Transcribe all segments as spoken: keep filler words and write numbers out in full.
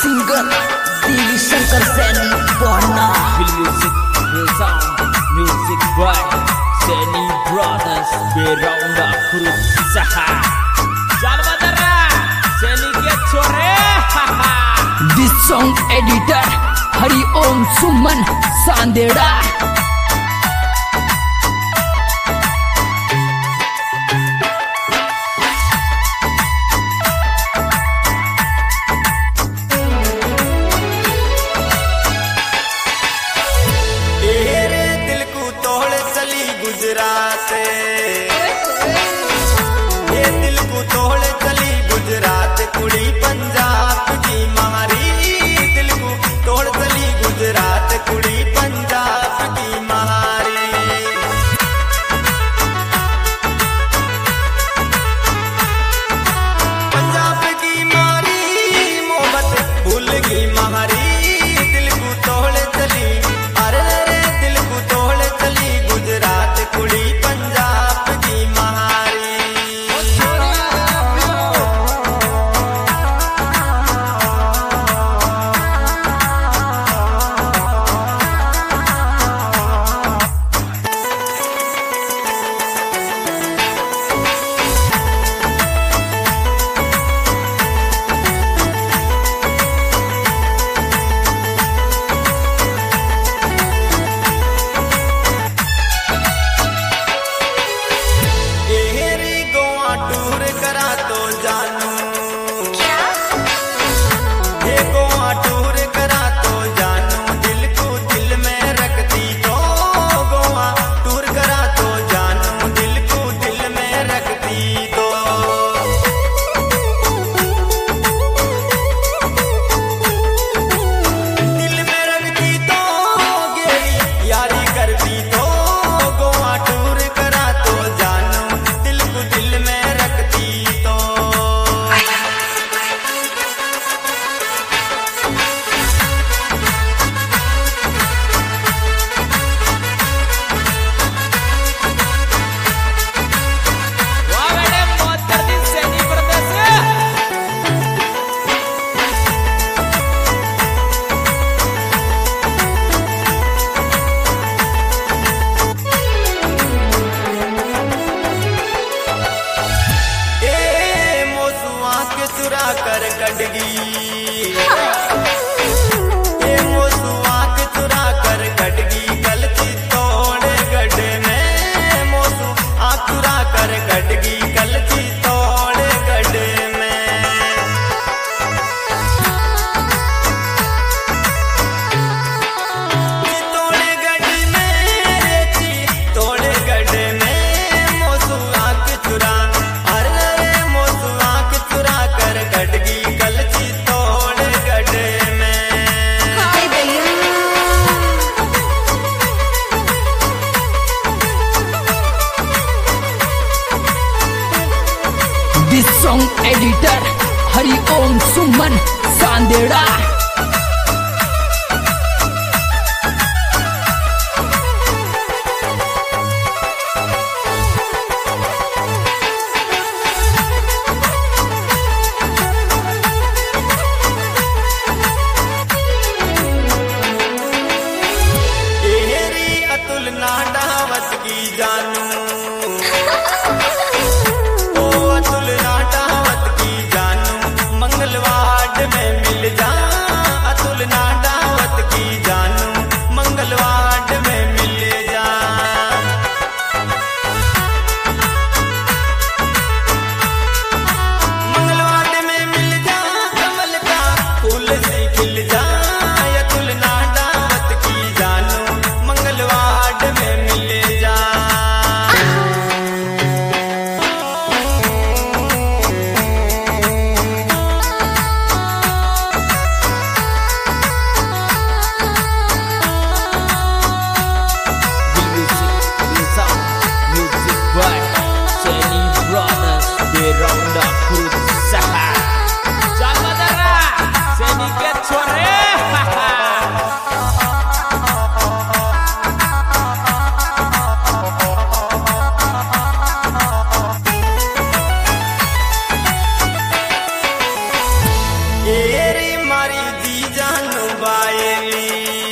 Singer दिल शंकर सैनी पढ़ना music sound music by Seni Brothers Beronda Kurusaha Jalmadara Seni के छोरे this song editor Hari Om Suman Sandera Gujarat ये दिल को तोड़ चली गुजरात कुड़ी पंजाब की मारी दिल को तोड़ चली गुजरात कुड़ी पंजाब की मारी पंजाब की मारी मोहब्बत भूल गई मारी दिल को तोड़ चली अरे रे दिल को तोड़ चली गुजरात कुड़ी पंजाब की महारी टूर करा तो जानू क्या ये गोवा टूर करा तो जानू दिल को दिल में रखती तो गोवा टूर करा तो जानू दिल को दिल में रखती तो दिल में रखती तो गेरी यारी करती तो गोवा टूर करा तो जानू दिल को दिल में चुरा कर कटगी ये मोसू आँख चुरा कर कटगी गलती तोड़ गड्ढे में मोसू आँख चुरा कर कटगी गलती तोड़ गड्ढे में तोड़े गड्ढे में रेती तोड़े गड्ढे में मोसू आँख चुरा कटगी गलती तोड़ गड्ढे में this song editor Hari Om Suman Sandera Atul Nadawat की जानू ओ अतुल नाडावत की जानू मंगलवार में मिल जा अतुल नाडावत की जानू मंगलवार में मिल जा मंगलवार में मिल जा कमल का फूल से खिल जा अतुल नाडावत की जानू मंगलवार में मिले जा Music sound music by Seni Brothers Beronda Kurusaha Jalmadara Seni के छोरे एरी मारी जी जानू बायली,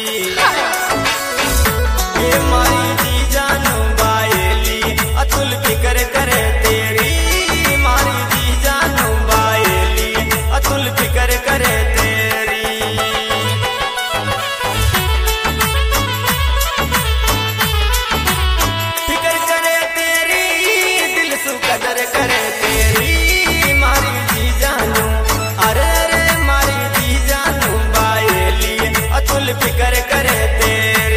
ये मारी जी जानू बायली, अतुल फिक्र करे तेरी, मारी जी जानू बायली, अतुल फिक्र करे तेरी। फिक्र करे तेरी, दिल सु कदर करे तेरी, मारी जी जानू, अरे रे मारी जी जानू बायली, अतुल फिक्र करे तेरी।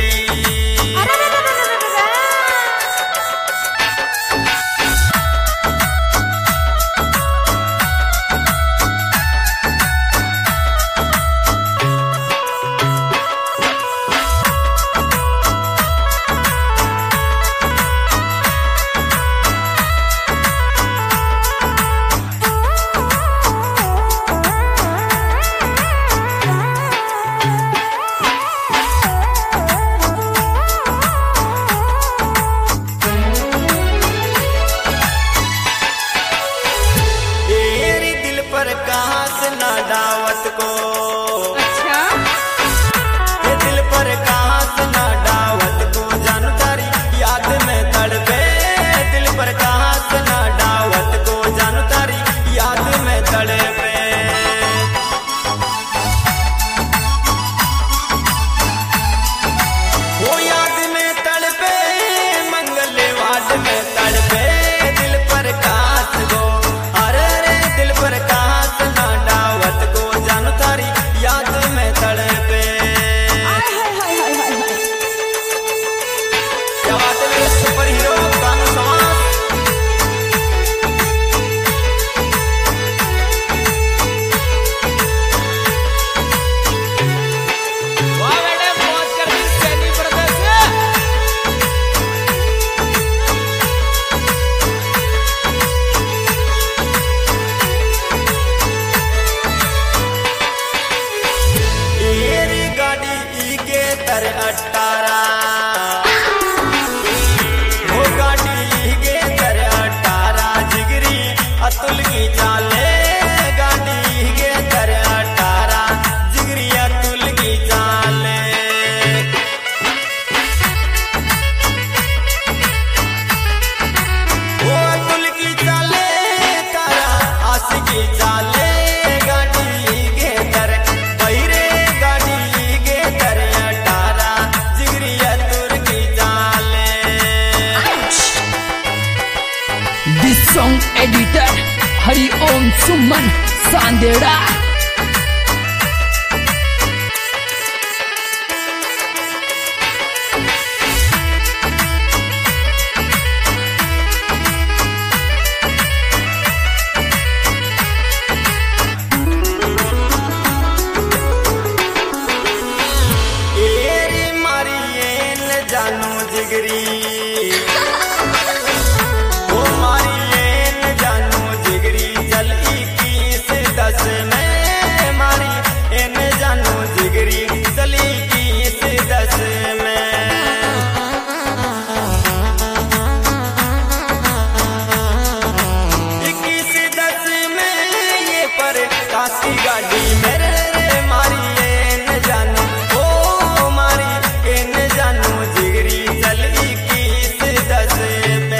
दावत को अच्छा ये दिल पर कहाँ से ना दावत को, जानू तारी याद में तड़पे, दिल पर कहाँ से ना दावत को, जानू तारी याद में तड़पे। वो याद में तड़पे, मंगल वाद में तड़पे, दिल पर कहाँ से गो, अरे रे दिल पर कहाँ से ना दावत को, जानू तारी याद में तड़पे। क्या बात है मेरे सुपर हीरो कानू समाज। वाह बेटे मौज कर दी सैनी ब्रदर्स से। येरी गाड़ी ई के तर अट्टारा, वो गाड़ी ई के तर अट्टारा, जिगरी अतुल की चाले, गाड़ी ई के तर अट्टारा, जिगरी अतुल की चाले। वो अतुल की चाले, तारा आशी की चाले, गाड़ी ई के तर बहिरे, गाड़ी ई के तर अट्टारा, जिगरी अतुल की चाले। This song editor Hari Om Suman Sandera. एरी मारी एन जानू जिगरी, ओ मारी एन जानू जिगरी, चल इक्कीस दस में, मारी एन जानू जिगरी, चल इक्कीस दस में। इक्कीस दस में ये पर काशी गाड़ी मेरे रे, मारी एन जानू, ओ मारी एन जानू जिगरी, चल इक्कीस दस में।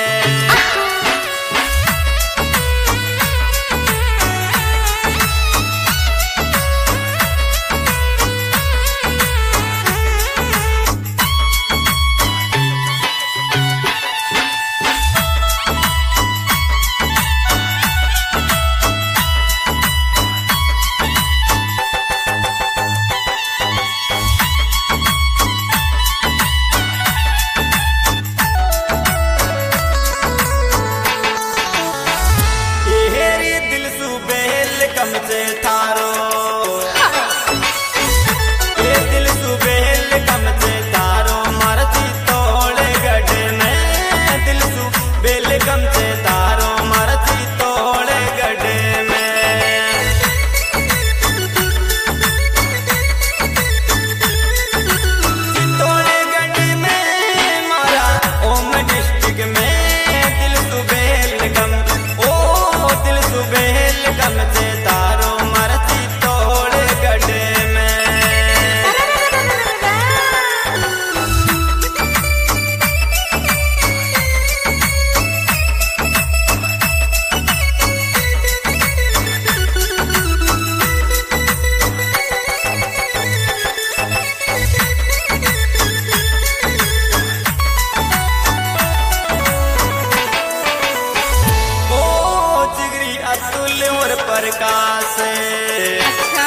येरी दिल सु बेल कम से थारो, ये दिल सु बेल कम से थारो, मरती तोड़े गड्ढे में, दिल सु बेल कम से थारो, मरती तोड़े गड्ढे में। तोड़े गड्ढे में मारा ओम डिस्ट्रिक्ट में, दिल सु बेल कम, ओ दिल सु बेल कम से तारो, मरती से। अच्छा